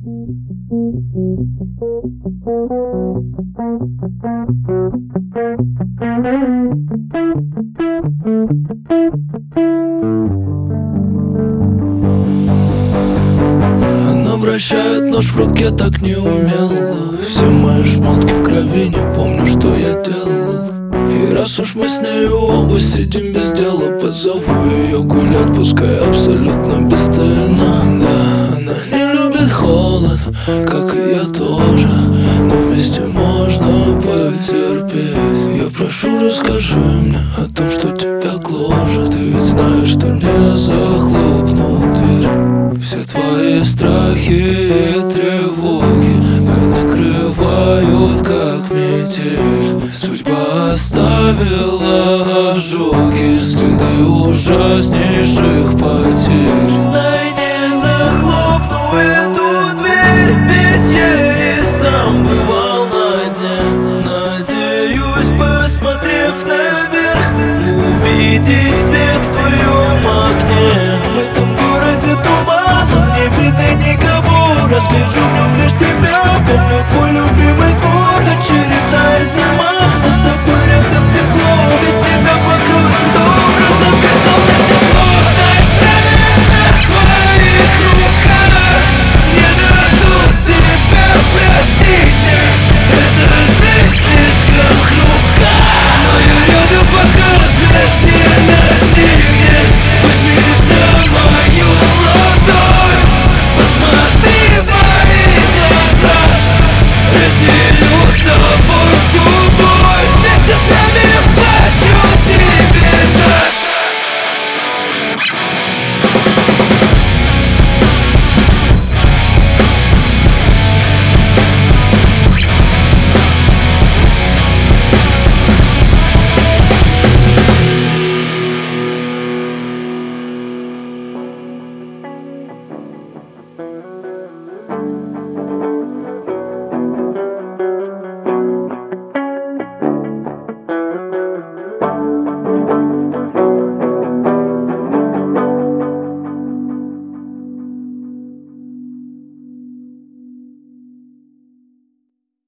Она вращает нож в руке так неумело. Все мои шмотки в крови, не помню, что я делал. И раз уж мы с нею оба сидим без дела, позову ее гулять, пускай абсолютно бесцельно. Да, она не любит холод, как и я тоже, но вместе можно потерпеть. Я прошу, расскажи мне о том, что тебя гложет. Ты ведь знаешь, что не захлопну дверь. Все твои страхи и тревоги вновь накрывают, как метель. Судьба оставила ожоги, следы ужаснейших потерь. Знай, не захлопну эту дверь, ведь я и сам бывал на дне. Надеюсь, посмотрев наверх, увидеть свет в твоем окне. В этом городе туманом не видно никого. Разгляжу в нем лишь тебя, помню твой любимый двор. Очередная зима.